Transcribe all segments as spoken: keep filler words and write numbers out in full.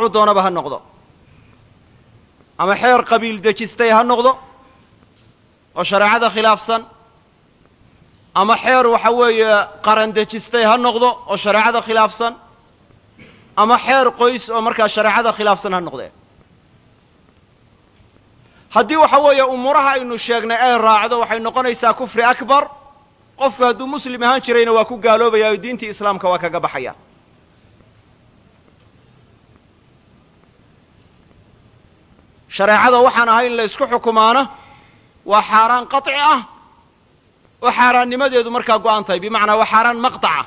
doonaba ha noqdo ama xeer qabiil dejistay ha noqdo oo shareecada khilaafsan ama xeer waxa weeye qaran dejistay ha noqdo oo shareecada khilaafsan ama xeer qoys oo markaa shareecada khilaafsan ha noqdee haddii waxa weeye umuuraha aynu sheegnay ay raacdo waxay noqonaysaa kufri akbar qofku hadduu muslim ahaan jirayna waa ku gaaloobaya oo diintii islaamka waa kaga baxaya shareecada waxaan ahayn la isku xukumaana waa xaaraan qaطci ah oo xaaraannimadeedu markaa go'an tahay bimacnaa waa xaaraan maqطaca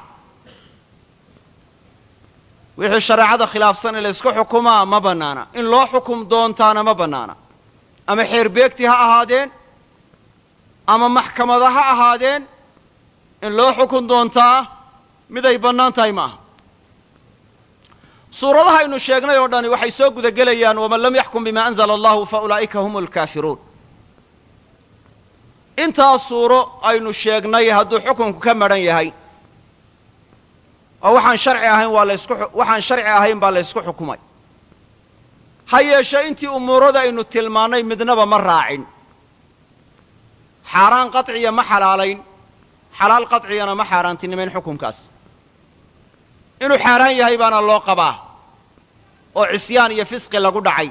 wixii shareecada khilaafsan in la isku xukumaa ma bannaana in loo xukum doontaana ma bannaana ama xeer beegti ha ahaadeen ama maxkamada ha ahaadeen in loo xukun doontaa miday bannaan tahay maaha suuradaha aynu sheegnay oo dhani waxay soo guda gelayaan waman lam yaxkum bima anzala allahu fa ulaa'ika hum alkaafiruun intaa suuro aynu sheegnay hadduu xukunku ka madhan yahay oo waxaan sharci ahayn waa la isku waxaan sharci ahayn baa la ysku xukumay ha yeeshe intii umuurada aynu tilmaannay midnaba ma raacin xaaraan qaطciya ma xalaalayn xalaal qaطciyana ma xaaraantinimayn xukunkaas inuu xaaraan yahay baana loo qabaa oo cisyaan iyo fisqi lagu dhacay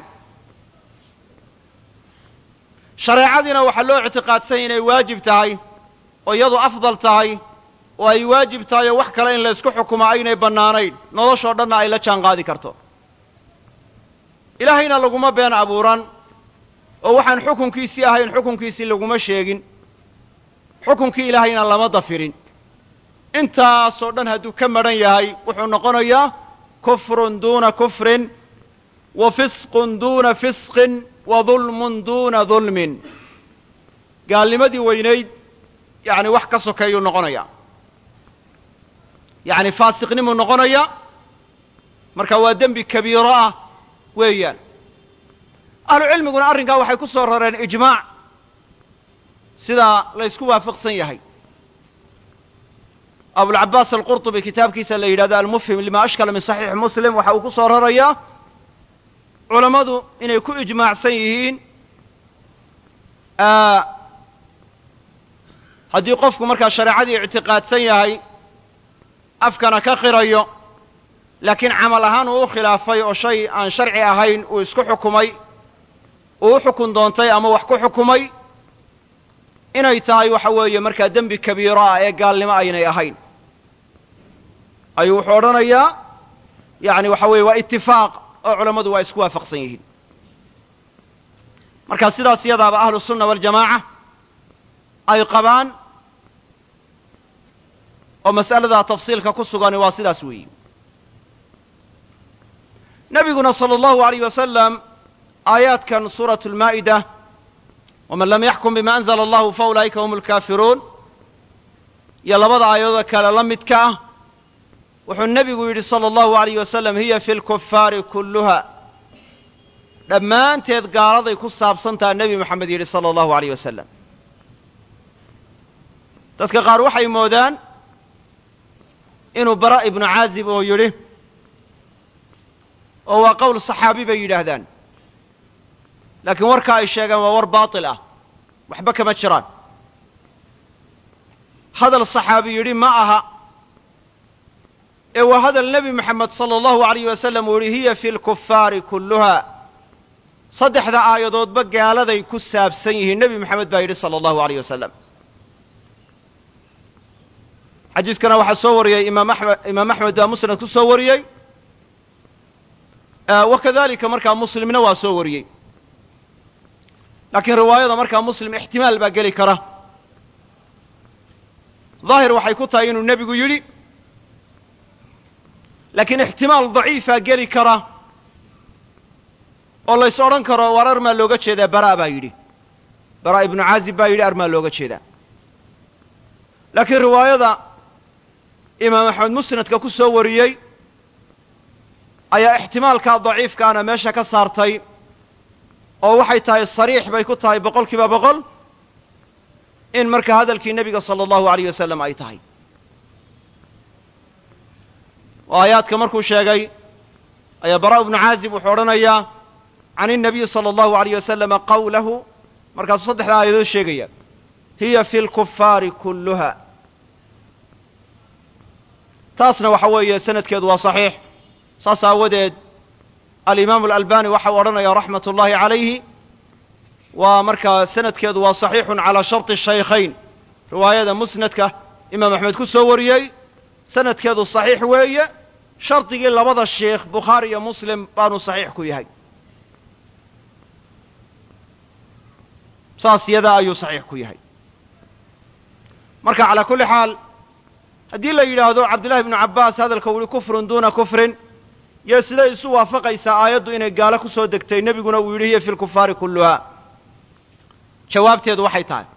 shareecadiina waxaa loo ictiqaadsan inay waajib tahay oo iyadu afdal tahay oo ay waajib tahay oo wax kale in la ysku xukumo aynay bannaanayn noloshoo dhanna ay la jaan qaadi karto ilaahayna laguma been abuuran oo waxaan xukunkiisii ahayn xukunkiisii laguma sheegin xukunkii ilaahayna lama dafirin intaasoo dhan hadduu ka madhan yahay wuxuu noqonayaa kufrun duuna kufrin wa fisqun duuna fisqin wa dulmun duuna dulmin gaalnimadii weynayd yacni wax ka sokeeyuu noqonayaa yacni faasiqnimuu noqonaya marka waa dembi kabiiro ah weeyaan ahlu cilmiguna arrinkaa waxay ku soo rareen ijmaac sidaa la ysku waafaqsan yahay abulcabaas alqurطubi kitaabkiisa la yidhahdo almufhim lima ashkala min saxiixi muslim waxa uu ku soo rarayaa culammadu inay ku ijmaacsan yihiin haddii qofku markaa shareecadii ictiqaadsan yahay afkana ka qirayo laakiin camal ahaan uu u khilaafay oo shay aan sharci ahayn uu isku xukumay uu u xukun doontay ama wax ku xukumay inay tahay waxa weeye markaa dembi kabiiro ah ee gaalnimo aynay ahayn ayuu wuxuu odhanayaa yacni waxa weeye waa itifaaq oo culammadu waa isku waafaqsan yihiin markaa sidaas iyadaaba ahlu sunna waljamaaca ay qabaan oo mas'aladaa tafsiilka ku sugani waa sidaas weeyi nebiguna sala allahu alayh wasalam aayaadkan suuratu lmaa'ida waman lam yaxkum bima anzala allahu fa ulaa'ika hum alkaafiruun iyo labada aayadooda kale la midka ah wuxuu nebigu yidhi sala allahu alayh wasalam hiya fi lkufaari kulluha dhammaanteed gaaladay ku saabsantaha nebi moxamed yidhi sala allahu alayh wasalam dadka qaar waxay moodaan inuu bara ibnu caazib oo yidhi oo waa qowl saxaabi bay yidhaahdaan laakiin warkaa ay sheegaan waa war baatil ah waxba kama jiraan hadal saxaabi yidhi ma aha ee waa hadal nebi moxamed sala allahu alayh wasalam uu yidhi hiya fi lkufaari kulluha saddexda aayadoodba gaaladay ku saabsan yihiin nebi moxamed baa yidhi sala allahu alayh wasalam xadiiskana waxaa soo wariyey imaam axmed imaam axmed baa musnad ku soo wariyey wa kadalika markaa muslimna waa soo wariyey laakiin riwaayada markaa muslim ixtimaal baa geli kara daahir waxay ku tahay inuu nebigu yidhi laakiin ixtimaal daciifaa geli kara oo lays odhan karo war armaa looga jeedaa bara baa yidhi bara ibnu caazib baa yidhi armaa looga jeedaa laakiin riwaayada imaam axmed musnadka ku soo wariyey ayaa ixtimaalkaa daciifkaana meesha ka saartay oo waxay tahay sariix bay ku tahay boqol kiiba boqol in marka hadalkii nebiga sala allahu alayh wasalam ay tahay oo aayaadka markuu sheegay ayaa baraa ibnu caazib wuxuu odhanayaa can الnabiyi salى اllahu عalayh wasalama qawlahu markaasuu saddexda aayadood sheegaya hiya fi lkufaari kulluha taasna waxa weeye sanadkeedu waa صaxiix saas aawadeed alimaamu alalbani waxau odhanaya raxmat ullahi calayhi waa markaa sanadkeedu waa صaxiixun calaa sharطi الshaykhayn riwaayada musnadka imaam axmed ku soo wariyey sanadkeedu صaxiix weeye shardigii labada sheikh bukhaari iyo muslim baanu صaxiix ku yahay saas yadaa ayuu صaxiix ku yahay marka calaa kulli xaal haddii la yidhaahdo cabdullahi ibnu cabbaas hadalka u yihi kufrun duuna kufrin iyo siday isu waafaqaysaa aayaddu inay gaalo ku soo degtay nebiguna uu yidhi hiya fi lkufaari kulluhaa jawaabteedu waxay tahay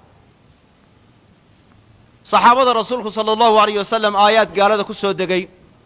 saxaabada rasuulku sala allahu alayh wasalam aayaad gaalada ku soo degay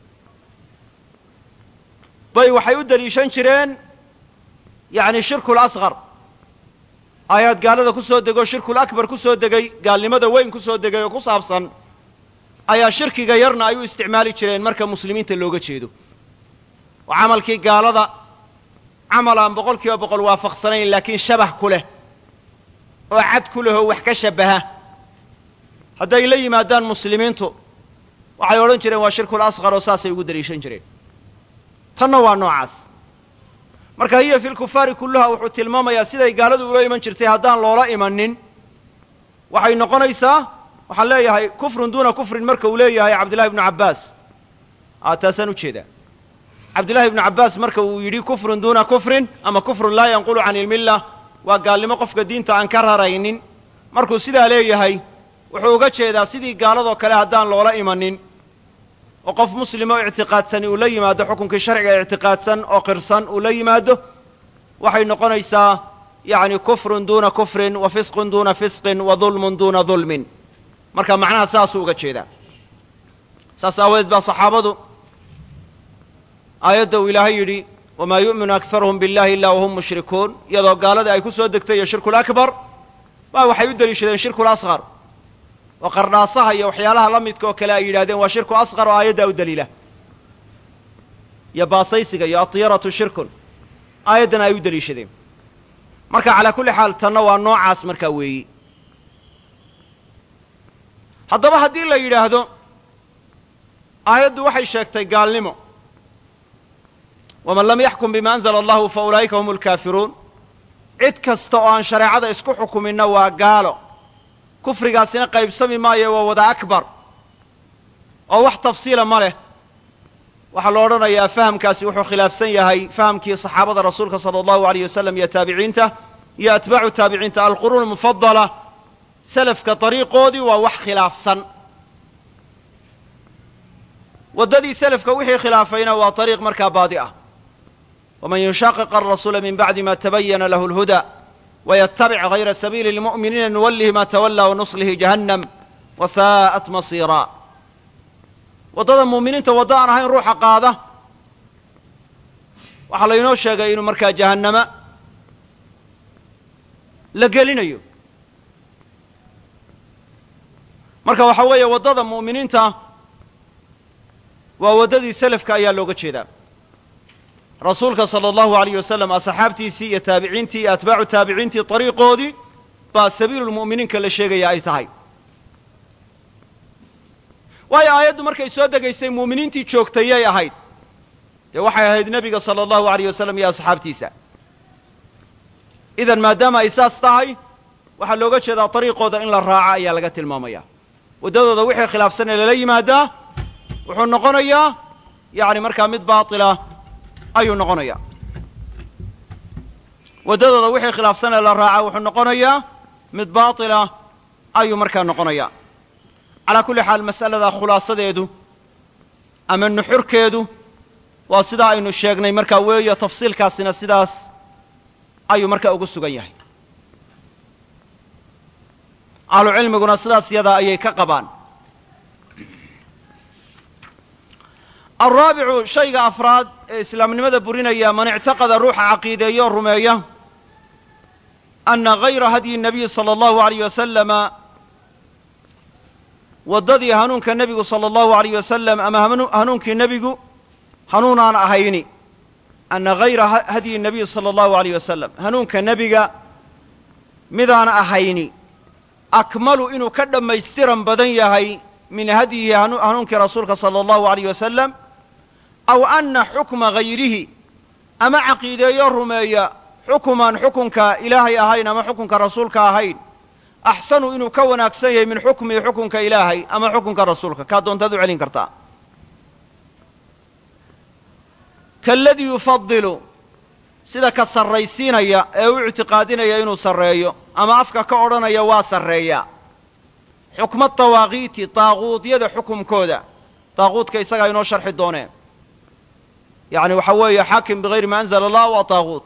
bay waxay u deliishan jireen yacni shirkul asqar aayaad gaalada ku soo degoo shirkul akbar ku soo degay gaalnimada weyn ku soo degay oo ku saabsan ayaa shirkiga yarna ay u isticmaali jireen marka muslimiinta looga jeedo oo camalkii gaalada camal aan boqol kiiba boqol waafaqsanayn laakiin shabah ku leh oo cad ku leh oo wax ka shabbaha hadday la yimaadaan muslimiintu waxay odhan jireen waa shirkul asqar oo saasay ugu deliishan jireen tanna waa noocaas marka hiya fi lkufaari kulluha wuxuu tilmaamayaa siday gaaladu ula iman jirtay haddaan loola imanin waxay noqonaysaa waxaan leeyahay kufrun duuna kufrin marka uu leeyahay cabdullahi ibnu cabbaas a taasaan u jeedaa cabdullahi ibnu cabbaas marka uu yidhi kufrun duuna kufrin ama kufrun laa yanqulu can ilmilla waa gaalnimo qofka diinta aan ka raraynin markuu sidaa leeyahay wuxuu uga jeedaa sidii gaaladoo kale haddaan loola imanin oo qof muslim oo ictiqaadsani uu la yimaado xukunkii sharciga ictiqaadsan oo qirsan uu la yimaado waxay noqonaysaa yacni kufrun duuna kufrin wa fisqun duuna fisqin wa dulmun duuna dulmin marka macnaha saasuu uga jeedaa saas aawadeed baa saxaabadu aayadda uu ilaahay yidhi wamaa yu'minu akharuhum billahi illa wahum mushrikuun iyadoo gaaladii ay ku soo degtay iyo shirkul akbar baa waxay u deliishadeen shirkul asqar oo qardhaasaha iyo waxyaalaha la midka oo kale ay yidhahdeen waa shirku asqar oo aayaddaa u daliila iyo baasaysiga iyo atiyaratu shirkun aayaddana ay u deliishadeen marka calaa kulli xaal tanna waa noocaas markaa weeyi haddaba haddii la yidhaahdo aayaddu waxay sheegtay gaalnimo waman lam yaxkum bima anzala allahu fa ulaa'ika hum alkaafiruun cid kasta oo aan shareecada isku xukuminna waa gaalo kufrigaasina qaybsami maayo waa wada akbar oo wax tafsiila ma leh waxaa la odhanayaa fahamkaasi wuxuu khilaafsan yahay fahamkii saxaabada rasuulka sala allahu alayh wasalam iyo taabiciinta iyo atbaacu taabiciinta alquruun almufadala selafka dariiqoodii waa wax khilaafsan waddadii selafka wixii khilaafayna waa dariiq markaa baadi ah waman yushaaqiq arasuula min bacdi ma tabayana lahu alhuda ويتبع غayra sabiili الmuؤminiina nuwalihi ma tawalى wanuslihi jahannam wasaa'at masiira waddada mu'miniinta waddo aan ahayn ruuxa qaada waxaa laynoo sheegay inuu markaa jahannama la gelinayo marka waxa weeye waddada mu'miniinta waa waddadii selafka ayaa looga jeedaa rasuulka sala allahu alayh wasalam asxaabtiisii iyo taabiciintii iyo atbaacu taabiciintii dariiqoodii baa sabiilulmu'miniinka la sheegaya ay tahay waayo aayaddu markay soo degaysay mu'miniintii joogtayay ahayd dee waxay ahayd nebiga sala allahu alayh wasalam iyo asxaabtiisa idan maadaama ay saas tahay waxaa looga jeedaa dariiqooda in la raaca ayaa laga tilmaamaya waddadooda wixii khilaafsan ee lala yimaadaa wuxuu noqonayaa yacni markaa mid baatila ayuu noqonayaa waddadooda wixii khilaafsan ee la raaca wuxuu noqonayaa mid baatila ayuu markaa noqonayaa calaa kulli xaal mas'alada khulaasadeedu ama nuxurkeedu waa sidaa aynu sheegnay markaa weeyo tafsiilkaasina sidaas ayuu markaa ugu sugan yahay ahlu cilmiguna sidaas yadaa ayay ka qabaan alraabicu shayga afraad ee islaamnimada burinaya man ictaqada ruuxa caqiideeyo o rumeeya ana gayra hadyi nabiyi sala allahu alayh wasalama waddadii hanuunka nebigu sala allahu alayh wasalam ama hanuunkii nebigu hanuunaan ahayni ana gayra hadyi الnabiy salى اllahu عalayh wasalam hanuunka nebiga midaana ahayni akmalu inuu ka dhammaystiran badan yahay min hadyihi hanuunkii rasuulka salى اllahu عalayh wasalam aw ana xukma gayrihi ama caqiideeyo rumeeya xukuman xukunka ilaahay ahayn ama xukunka rasuulka ahayn axsanu inuu ka wanaagsan yahay min xukmihi xukunka ilaahay ama xukunka rasuulka kaa doontaad u celin kartaa kaaladii yufadilu sida ka sarraysiinaya ee u ictiqaadinaya inuu sarreeyo ama afka ka odhanaya waa sarreeya xukma dawaaqiiti daaquudyada xukumkooda daaquudka isagaa inoo sharxi doonee yacni waxa weeye xaakim bigayri ma anzala allah waa daaquut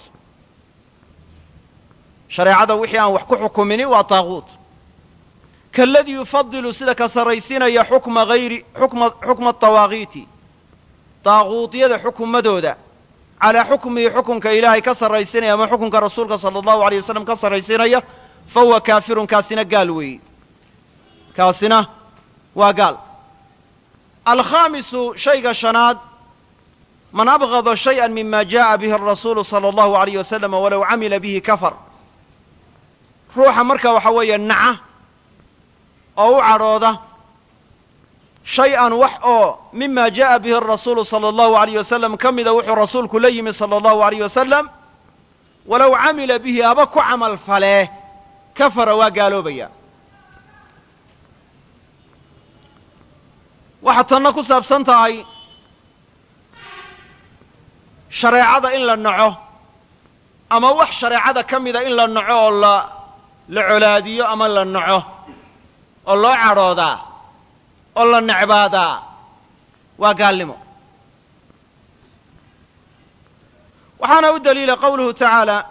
shareecada wixii aan wax ku xukumini waa daaquut kaaladii yufadilu sida ka sarraysiinaya xukma hayri xukma xukma dawaaqiiti daaquudyada xukumadooda calaa xukmihi xukunka ilaahay ka sarraysinaya ama xukunka rasuulka sala allahu alayh wasalam ka sarraysinaya fa huwa kaafirun kaasina gaal weeye kaasina waa gaal alkhaamisu shayga shanaad man abgada shayئa mima jaءa bihi الrasuulu salى اllahu عalayh wasalam walow camila bihi kafar ruuxa marka waxa weeye naca oo u cadhooda shay-an wax oo mima jaءa bihi الrasuulu salى اllahu عalayh wasalam ka mida wuxuu rasuulku la yimi salى اllahu عalayh wasalam walow camila bihi haba ku camal falee kafara waa gaaloobaya waxaa tanna ku saabsan tahay shareecada in la naco ama wax shareecada ka mida in la naco oo la la colaadiyo ama la naco oo loo cadhoodaa oo la necbaadaa waa gaalnimo waxaana u daliila qawluhu tacaala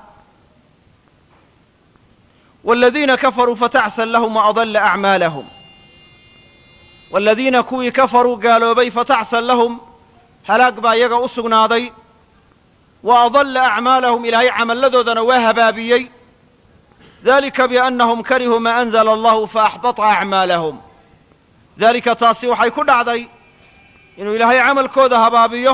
wاladiina kafaruu fatacsan lahum waadalla acmaalahum wاladiina kuwii kafaruu gaaloobay fatacsan lahum halaag baa iyaga u sugnaaday wa adalla acmaalahum ilaahay camalladoodana waa habaabiyey dalika biannahum karihuu maa anzala allahu faaxbata acmaalahum dalika taasi waxay ku dhacday inuu ilaahay camalkooda habaabiyo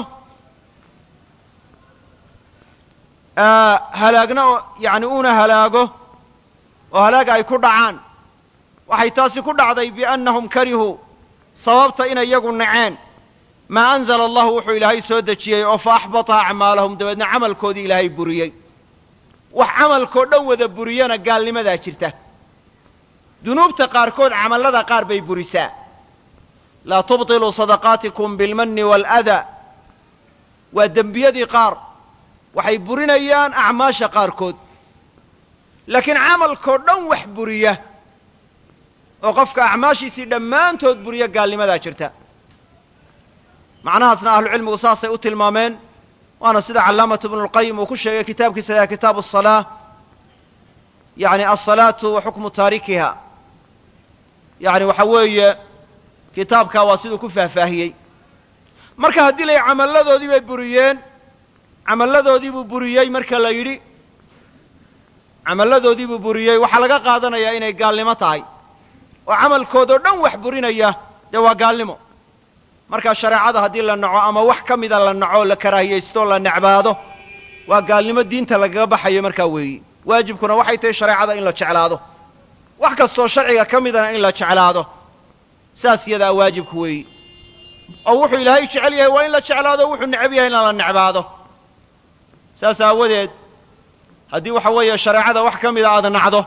halaagna yani uuna halaago oo halaag ay ku dhacaan waxay taasi ku dhacday biannahum karihuu sababta inay iyagu naceen maa anzala allahu wuxuu ilaahay soo dejiyey oo fa axbata acmaalahum dabeedna camalkoodii ilaahay buriyey wax camalkoo dhan wada buriyana gaalnimadaa jirta dunuubta qaarkood camallada qaar bay burisaa laa tubtiluu sadaqaatikum bilmanni waaladaa waa dembiyadii qaar waxay burinayaan acmaasha qaarkood laakiin camalkoo dhan wax buriya oo qofka acmaashiisii dhammaantood buriya gaalnimadaa jirta macnahaasna ahlucilmigu saasay u tilmaameen waana sida callaamatu ibnu lqayim uu ku sheegay kitaabkiisa ilaha kitaabu asalaa yani alsalaatu wa xukmu taarikiha yani waxa weeye kitaabkaa waa siduu ku faahfaahiyey marka haddii la yidhi camalladoodii bay buriyeen camalladoodii buu buriyey marka la yidhi camalladoodii buu buriyey waxaa laga qaadanayaa inay gaalnimo tahay oo camalkoodoo dhan wax burinaya dee waa gaalnimo markaa shareecada haddii la naco ama wax ka mida la naco la karaahiyaysto la necbaado waa gaalnimo diinta lagaga baxayo markaa weeyi waajibkuna waxay tahay shareecada in la jeclaado wax kastoo sharciga ka midana in la jeclaado saas yadaa waajibku weeyi oo wuxuu ilaahay jecel yahay waa in la jeclaado wuxuu necab yahay in la necbaado saas aawadeed haddii waxa weeye shareecada wax ka mida aad nacdo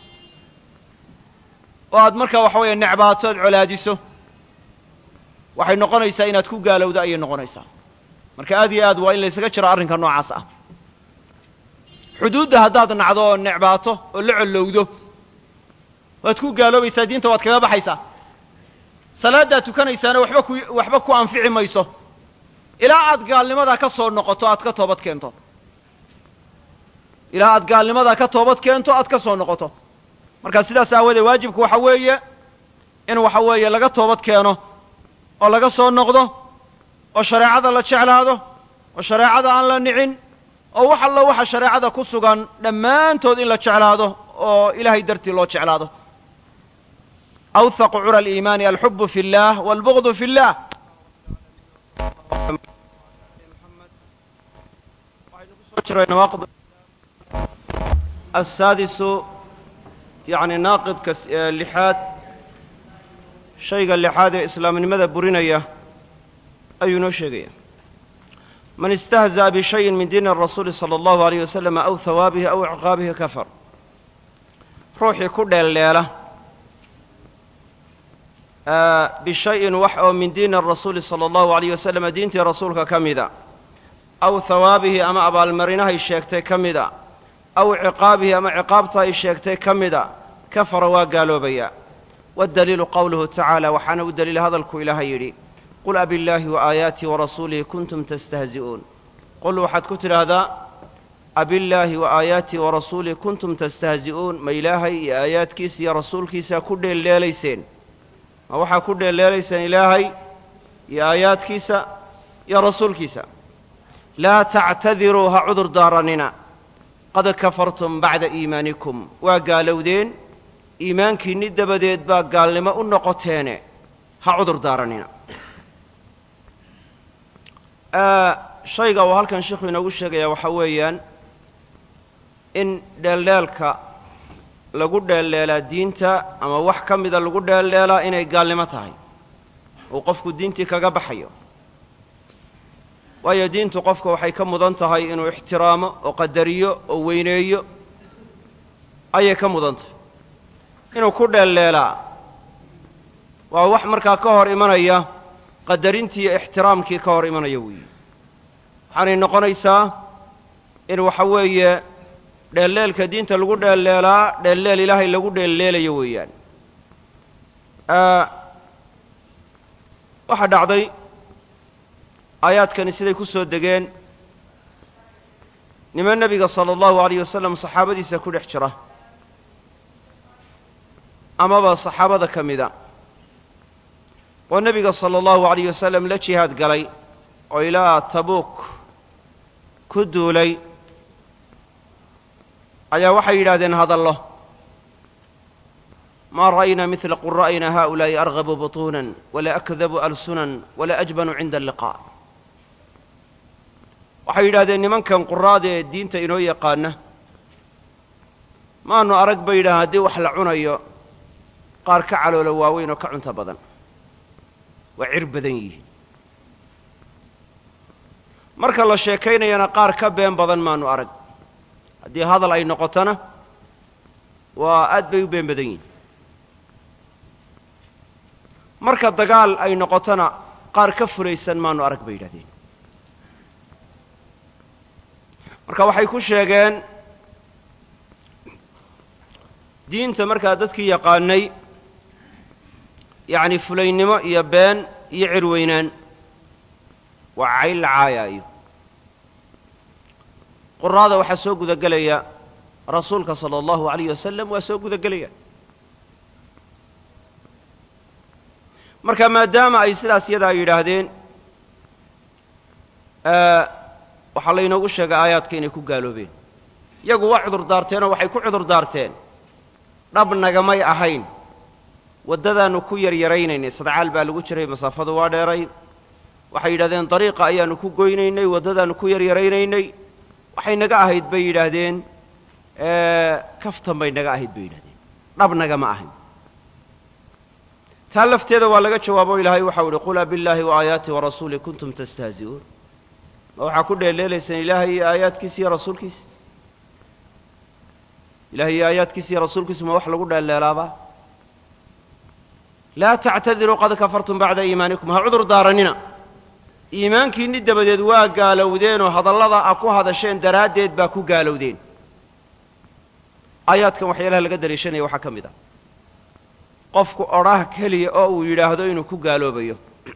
oo aad markaa waxa weeye necbaato aad colaadiso waxay noqonaysaa inaad ku gaalowdo ayay noqonaysaa marka aad iyo aad waa in laysaga jiro arrinka noocaas ah xuduudda haddaad nacdo oo necbaato oo la collowdo waad ku gaaloobaysaa diinta waad kaga baxaysaa salaaddaad tukanaysaana waxba ku waxba ku anfici mayso ilaa aad gaalnimadaa ka soo noqoto aad ka toobad keento ilaa aad gaalnimadaa ka toobad keento aad ka soo noqoto marka sidaas aawadeed waajibku waxa weeye in waxa weeye laga toobad keeno oo laga soo noqdo oo shareecada la jeclaado oo shareecada aan la nicin oo wax allo waxa shareecada ku sugan dhammaantood in la jeclaado oo ilaahay dartii loo jeclaado awthaqu cura aliimaani alxubu fi اllah wاlbugdu fi اllah نواقض السادس يعني ناقض اللحاد شيء اللحاد إسلام لماذا برينية أي نوشيغية من استهزأ بشيء من دين الرسول صلى الله عليه وسلم أو ثوابه أو عقابه كفر روحي كل الليلة آه بشيء وحو من دين الرسول صلى الله عليه وسلم دينتي رسولك كمذا أو ثوابه أما أبا المرينة الشيكتي كمذا أو عقابه أما عقابته الشيكتي كمذا كفر وقالوا بيا والدليل قوله تعالى وحنا الدليل هذا الكو يري قل أبي الله وآياته ورسوله كنتم تستهزئون قل وحد كتر هذا أبي الله وآياته ورسوله كنتم تستهزئون ما إلهي آيات كيس يا رسول كيس كل اللي ليسين وحا كل اللي ليسين إلهي يا آيات كيس يا رسول كيس لا تعتذروها عذر دارننا قد كفرتم بعد إيمانكم وقالوا دين إيمانك ند بديد با قال لما أنقطين ها عذر دارننا آه شيء وهل كان شيخ من أقول شيء وحويا إن دلالك لقد دلالة دينتا أما وحكم إذا لقد دلالة إنه قال لما تهي وقفك دينتي كقبحيه وهي دين تقفك وحي كم مضنتهي إنه احترامه وقدريه ووينيه أي كم مضنته إنه كل الليلة ووح مركا كهر إيمانية قدرينتي احترامك كهر إيمانية وي حاني نقنيسا إنه حوية دلالك دينتا لقود الليلة دلال إلهي لقود الليلة يويان آه واحد عضي آيات كان سيدي كسو الدقين نما النبي صلى الله عليه وسلم صحابة دي سيكون احتراه أما با صحابة ذا كمدا والنبي صلى الله عليه وسلم لا جهاد قلي وإلى تبوك كدو لي أيا وحي إلى هذا الله ما رأينا مثل قرائنا هؤلاء أرغب بطونا ولا أكذب ألسنا ولا أجبن عند اللقاء waxay yidhaahdeen nimankan quraada ee diinta inoo yaqaana maanu arag bay yidhaah haddii wax la cunayo qaar ka caloola waaweyn oo ka cunta badan waa cir badan yihiin marka la sheekaynayana qaar ka been badan maanu arag haddii hadal ay noqotona waa aad bay u been badan yihiin marka dagaal ay noqotona qaar ka fulaysan maanu arag bay yidhahdeen marka waxay ku sheegeen diinta markaa dadkii yaqaanay yacni fulaynimo iyo been iyo cirweynaan waa cayl la caayaayo quraada waxaa soo gudagelaya rasuulka sala allahu alayh wasalam waa soo gudagelaya marka maadaama ay sidaas iyadaa yidhaahdeen waxaa laynoogu sheegay aayaadka inay ku gaaloobeen iyagu waa cudur daarteenoo waxay ku cudur daarteen dhab nagamay ahayn waddadaannu ku yaryaraynaynay sadcaal baa lagu jiray masaafadu waa dheeray waxay yidhahdeen dariiqa ayaannu ku goynaynay waddadaannu ku yaryaraynaynay waxay naga ahayd bay yidhaahdeen kaftan bay naga ahayd bay yidhahdeen dhab nagama ahayn taa lafteeda waa laga jawaabo ilaahay waxau ihi qul abillaahi waaayaati warasuuli kuntum tastahzi'uun ma waxaa ku dheeleelaysaan ilaahay iyo aayaadkiisa iyo rasuulkiisa ilahay iyo aayaadkiisa iyo rasuulkiisa ma wax lagu dheeleelaabaa laa tactadiruu qad kafartum bacda iimaanikum ha cudur daaranina iimaankiinni dabadeed waa gaalowdeenoo hadallada a ku hadasheen daraaddeed baa ku gaalowdeen aayaadkan waxyaalaha laga daliishanaya waxaa ka mid ah qofku odhaah keliya oo uu yidhaahdo inuu ku gaaloobayo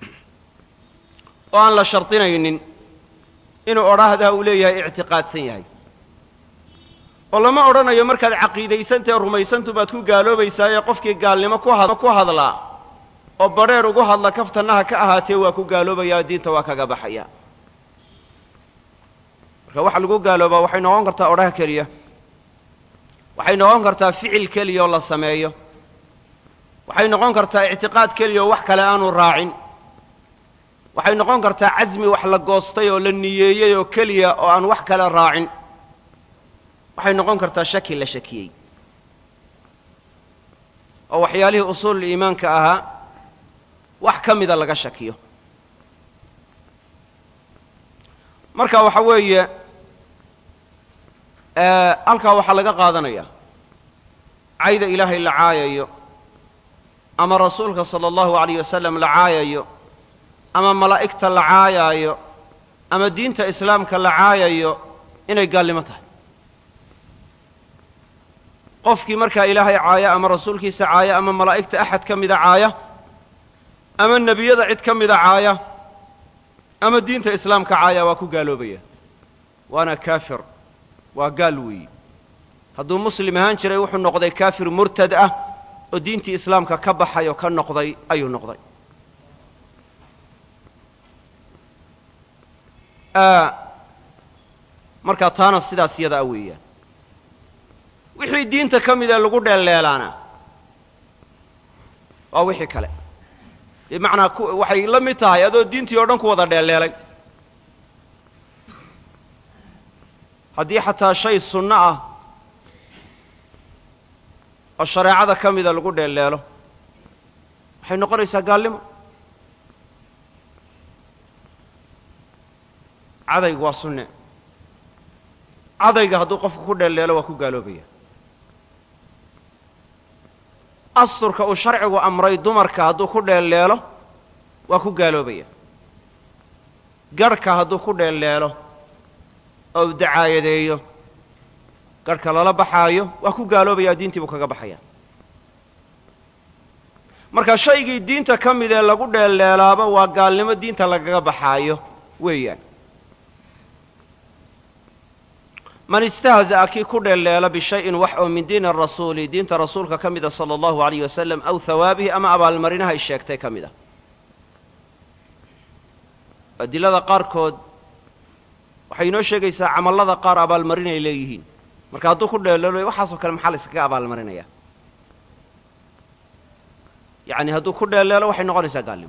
oo aan la shardinaynin inuu odhaahdaa uu leeyahay ictiqaadsan yahay oo lama odhanayo markaad caqiidaysantae rumaysantu baad ku gaaloobaysaa ee qofkii gaalnimo ku hadlaa oo badheer ugu hadla kaftannaha ka ahaatee waa ku gaaloobayaa diinta waa kaga baxaya marka waxa lagu gaaloobaa waxay noqon kartaa odhaah keliya waxay noqon kartaa ficil keliya oo la sameeyo waxay noqon kartaa ictiqaad keliya oo wax kale aanu raacin waxay noqon kartaa casmi wax la goostay oo la niyeeyey oo keliya oo aan wax kale raacin waxay noqon kartaa shaki la shakiyey oo waxyaalihii usuul iimaanka ahaa wax ka mida laga shakiyo marka waxa weeye halkaa waxaa laga qaadanaya cayda ilaahay la caayayo ama rasuulka sala allahu alayh wasalam la caayayo ama malaa'igta la caayaayo ama diinta islaamka la caayayo inay gaalnimo tahay qofkii markaa ilaahay caaya ama rasuulkiisa caaya ama malaa'igta axad ka mida caaya ama nebiyada cid ka mida caaya ama diinta islaamka caaya waa ku gaaloobaya waana kaafir waa gaal weeyi hadduu muslim ahaan jiray wuxuu noqday kaafir murtad ah oo diintii islaamka ka baxay oo ka noqday ayuu noqday markaa taana sidaas iyada a weeyaan wixii diinta ka mida lagu dheelleelaana waa wixii kale bimacnaa waxay la mid tahay adoo diintii oo dhan ku wada dheelleelay haddii xataa shay sunno ah oo shareecada ka mida lagu dheelleelo waxay noqonaysaa gaalnimo cadaygu waa sunne cadayga hadduu qofku ku dheelleelo waa ku gaaloobaya asturka uu sharcigu amray dumarka hadduu ku dheelleelo waa ku gaaloobaya garhka hadduu ku dheelleelo oo u dacaayadeeyo garhka lala baxaayo waa ku gaaloobaya diintii buu kaga baxaya marka shaygii diinta ka mid ee lagu dheelleelaaba waa gaalnimo diinta lagaga baxaayo weeyaan man istahza'a kii ku dheelleela bishayin wax oo min diini arasuuli diinta rasuulka ka mida sala allahu alayh wasalam aw hawaabihi ama abaalmarinaha ay sheegtay ka mid a adilada qaarkood waxay inoo sheegaysaa camallada qaar abaalmarin ay leeyihiin marka hadduu ku dheelleelo waxaasoo kale maxaa la iskaga abaalmarinaya yacni hadduu ku dheelleelo waxay noqonaysaa gaalnimo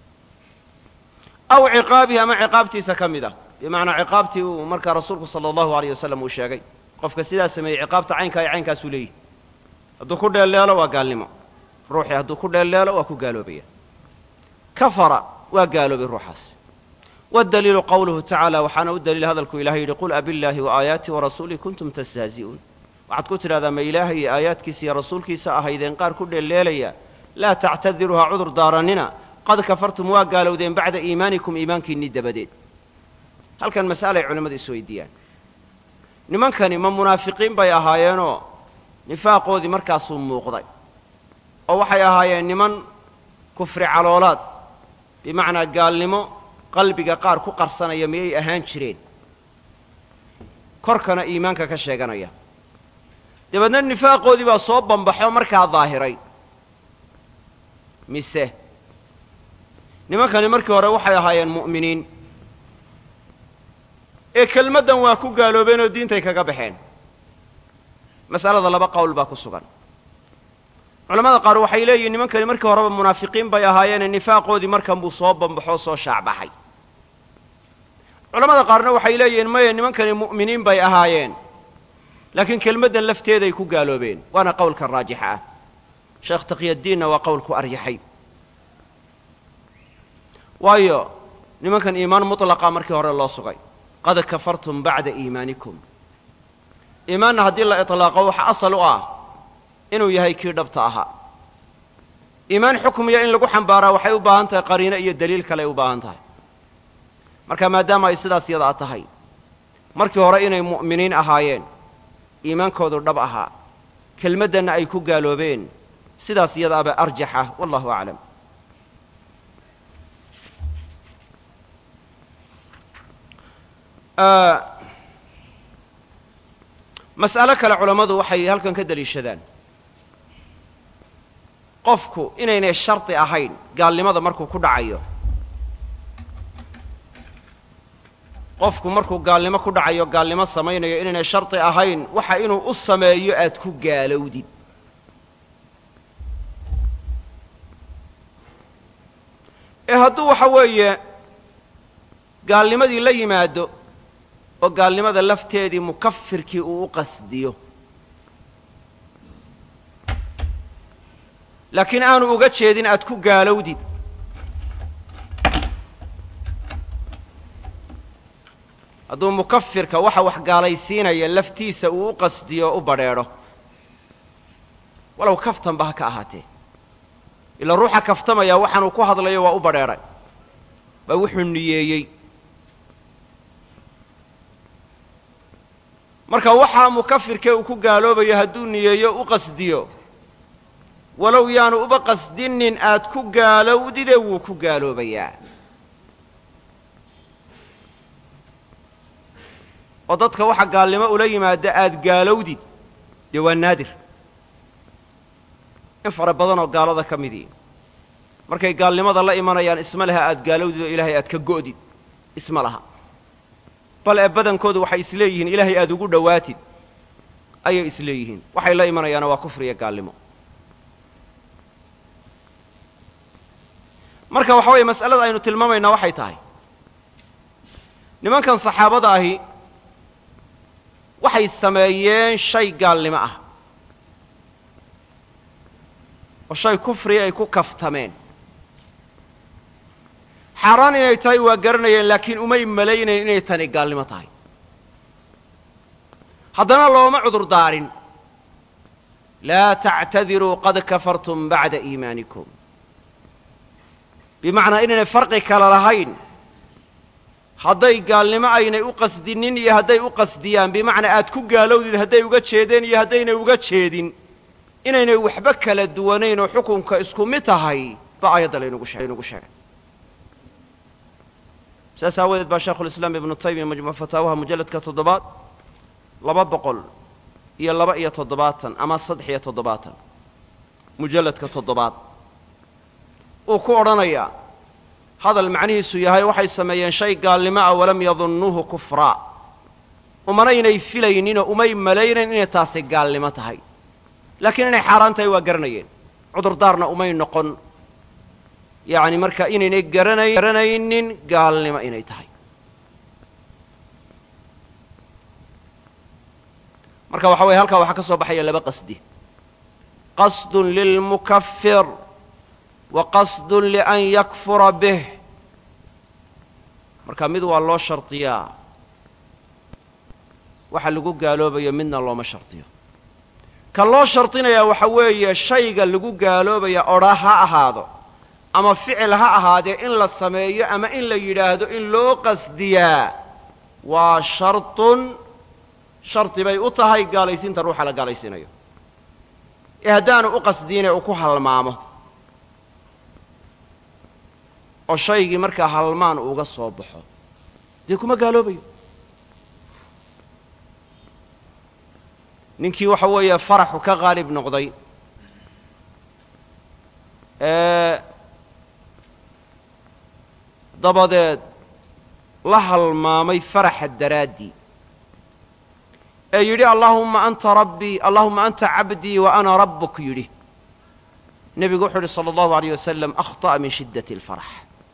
aw ciqaabihi ama ciqaabtiisa ka mid a bimacnaa ciqaabtii uu markaa rasuulku sala allahu alayh wasalam uu sheegay qofka sidaa sameeyey ciqaabta caynkaa iyo caynkaasuu leeyihi hadduu ku dheelleelo waa gaalnimo ruuxii hadduu ku dheelleelo waa ku gaaloobaya kafara waa gaaloobay ruuxaas waddaliilu qawluhu tacaala waxaana u daliila hadalku ilahay yidhi qul abillaahi wa aayaatii warasuulih kuntum tastahzi'uun waxaad ku tidhahdaa ma ilaahay iyo aayaadkiisa iyo rasuulkiisa ahaydeen qaar ku dheelleelaya laa tactadiruu ha cudur daarannina qad kafartum waa gaalowdeen bacda iimaanikum iimaankiinnii dabadeed halkan mas'ale ay culimmadu isweydiiyaan nimankani ma munaafiqiin bay ahaayeenoo nifaaqoodii markaasuu muuqday oo waxay ahaayeen niman kufri caloolaad bimacnaa gaalnimo qalbiga qaar ku qarsanaya miyay ahaan jireen korkana iimaanka ka sheeganaya dabeedna nifaaqoodii baa soo bambaxoo markaa daahiray mise nimankani markii hore waxay ahaayeen mu'miniin ee kelmaddan waa ku gaaloobeen oo diintay kaga baxeen mas'alada laba qowl baa ku sugan culamada qaar waxay leeyihiin nimankani markii horeba munaafiqiin bay ahaayeene nifaaqoodii markan buu soo bambaxoo soo shaacbaxay culamada qaarna waxay leeyihiin maya nimankani mu'miniin bay ahaayeen laakiin kelmaddan lafteeday ku gaaloobeen waana qowlka raajixa ah sheekh taqyaddiinna waa qowl ku arjaxay waayo nimankan iimaan mutlaqa markii hore loo sugay qad kafartum bacda iimaanikum iimaanna haddii la iطlaaqo waxa asal u ah inuu yahay kii dhabta ahaa iimaan xukmiya in lagu xambaaraa waxay u baahan tahay qariino iyo daliil kale ay u baahan tahay marka maadaama ay sidaas yada a tahay markii hore inay mu'miniin ahaayeen iimaankoodu dhab ahaa kelmaddanna ay ku gaaloobeen sidaas iyada aba arjaxa wallahu aclam mas'alo kale culammadu waxay halkan ka deliishadaan qofku inaynay shardi ahayn gaalnimada markuu ku dhacayo qofku markuu gaalnimo ku dhacayo gaalnimo samaynayo inaynay shardi ahayn waxa inuu u sameeyo aad ku gaalowdid ee hadduu waxa weeye gaalnimadii la yimaado oo gaalnimada lafteedii mukafirkii uu u qasdiyo laakiin aanu uga jeedin aad ku gaalowdid hadduu mukafirka waxa wax gaalaysiinaya laftiisa uu u qasdiyo o u badrheedho walow kaftanba ha ka ahaatee ila ruuxa kaftamaya waxaanuu ku hadlayo waa u badrheedhay baa wuxuu niyeeyey marka waxaa mukafirkee uu ku gaaloobayo hadduu niyeeyo u qasdiyo walow yaanu uba qasdinin aad ku gaalowdide wuu ku gaaloobayaa oo dadka waxa gaalnimo ula yimaada aad gaalowdid dee waa naadir in fara badan oo gaalada ka midii markay gaalnimada la imanayaan isma laha aad gaalowdid oo ilaahay aad ka go'did isma laha bal ee badankoodu waxay isleeyihiin ilaahay aad ugu dhowaatid ayay isleeyihiin waxay la imanayaana waa kufri iyo gaalnimo marka waxa weeye mas'alada aynu tilmaamaynaa waxay tahay nimankan saxaabada ahi waxay sameeyeen shay gaalnimo ah oo shay kufriya ay ku kaftameen xaaraan inay tahay waa garanayeen laakiin umay malaynayn inay tani gaalnimo tahay haddana looma cudur daarin laa tactadiruu qad kafartum bacda iimaanikum bimacnaa inaynay farqi kala lahayn hadday gaalnimo aynay u qasdinin iyo hadday u qasdiyaan bimacnaa aad ku gaalowdid hadday uga jeedeen iyo haddaynay uga jeedin inaynay waxba kala duwanayn oo xukunka isku mid tahay baa aayadda laynugu sheegay saas aawadeed baa shaekhulislaam ibnu taymiya majmuuc fataawaha mujalladka toddobaad laba boqol iyo laba iyo toddobaatan ama saddex iyo toddobaatan mujalladka toddobaad uu ku odhanayaa hadal macnihiisu yahay waxay sameeyeen shay gaalnimo ah walam yadunnuuhu kufraa umanaynay filayninoo umay malaynayn inay taasi gaalnimo tahay laakiin inay xaaraan tahay waa garanayeen cudurdaarna umay noqon yacni marka inaynay garanay garanaynin gaalnimo inay tahay marka waxa weye halkaa waxaa ka soo baxaya laba qasdi qasdun lilmukafir wa qasdun lian yakfura bih marka mid waa loo shardiyaa waxa lagu gaaloobayo midna looma shardiyo ka loo shardinayaa waxa weeye shayga lagu gaaloobaya odha ha ahaado ama ficil ha ahaadee in la sameeyo ama in la yidhaahdo in loo qasdiyaa waa shardun shardi bay u tahay gaalaysiinta ruuxa la gaalaysiinayo ee haddaanu u qasdiine uu ku halmaamo oo shaygii markaa halmaan uga soo baxo dee kuma gaaloobayo ninkii waxa weeye faraxu ka qaalib noqday ee dabadeed la halmaamay faraxa daraaddii ee yidhi allaahumma anta rabbii allaahumma anta cabdii wa ana rabbuk yidhi nebigu wuxuu yidhi sala allahu alayh wasalam akhطa'a min shiddati alfarax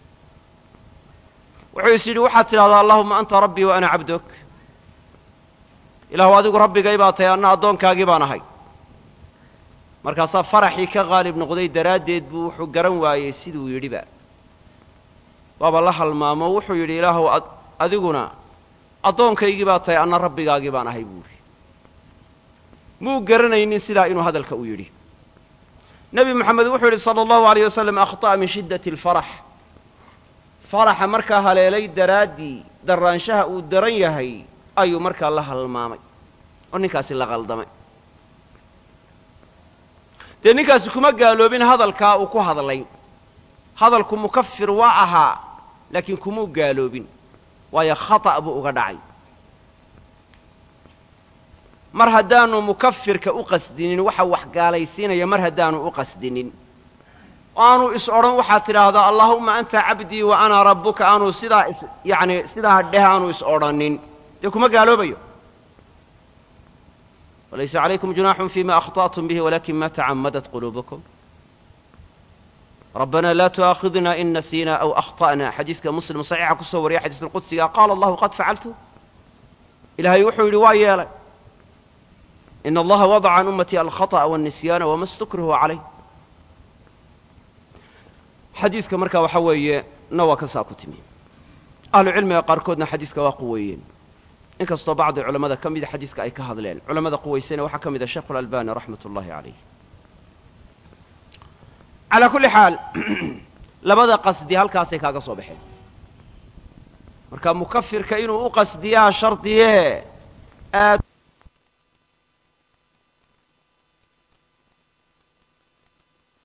wuxuu is yidhi waxaad tidhahdaa allahuma anta rabbii wa ana cabduk ilaahu adigu rabbigay baa tahay anna addoonkaagii baan ahay markaasaa faraxii ka qaalib noqday daraaddeed buu wuxuu garan waayey siduu yidhiba waaba la halmaamo wuxuu yidhi ilaahuw adiguna addoonkaygii baa tahay anna rabbigaagii baan ahay buu yidhi muu garanaynin sidaa inuu hadalka u yidhi nebi moxamed wuxuu yidhi sala allahu alayh wasalam akhطa'a min shiddati alfarax faraxa markaa haleelay daraaddii darraanshaha uu daran yahay ayuu markaa la halmaamay oo ninkaasi la qaldamay dee ninkaasi kuma gaaloobin hadalkaa uu ku hadlay hadalku mukafir waa ahaa laakiin kumuu gaaloobin waayo khata' buu uga dhacay mar haddaanu mukafirka u qasdinin waxa wax gaalaysiinaya mar haddaanu u qasdinin oo aanu is odhan waxaad tidhaahdaa allaahumma anta cabdii wa ana rabbuka aanu sidaa is yacni sidaa dheh aanu is odhanin dee kuma gaaloobayo walaysa calaykum junaaxun fima akhta'tum bihi walakin ma tacammadat quluubukum rabbana laa tu'aakhidna in nasiina aw akhta'na xadiiska muslim saxiixa ku soo wariya xadiis alqudsiga qaala allahu qad facaltu ilaahay wuxuu yidhi waa yeelay ina allaha wadaca can ummatii alkhaطأa wاlnisyaana wama stukrihu calayh xadiidka marka waxa weeye na waa ka saa ku timi ahlu cilmiga qaarkoodna xadiiska waa quweeyeen inkastoo bacdi culammada ka mida xadiiska ay ka hadleen culammada quwaysayna waxaa ka mid a sheikhu اlalbani raxmat ullahi calayh calaa kulli xaal labada qasdi halkaasay kaaga soo baxeen marka mukafirka inuu u qasdiyaa shardiye aad